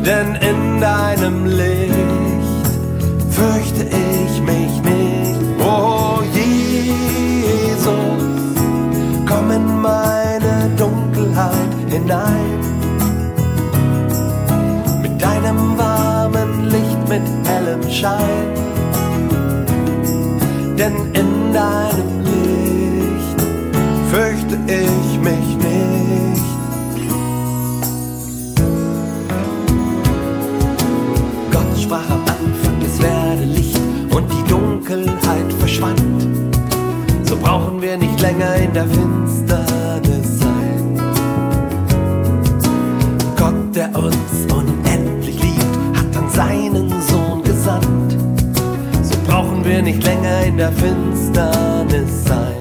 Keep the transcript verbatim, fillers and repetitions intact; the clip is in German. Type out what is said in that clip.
denn in deinem Licht fürchte ich mich nicht. Oh Jesus, komm in meine Dunkelheit hinein, mit deinem warmen Licht, mit hellem Schein, denn in deinem Licht fürchte ich mich nicht. Gott sprach am Anfang, es werde Licht, und die Dunkelheit verschwand. So brauchen wir nicht länger in der Finsternis sein. Gott, der uns unendlich liebt, hat dann seinen Sohn gesandt. So brauchen wir nicht länger in der Finsternis sein.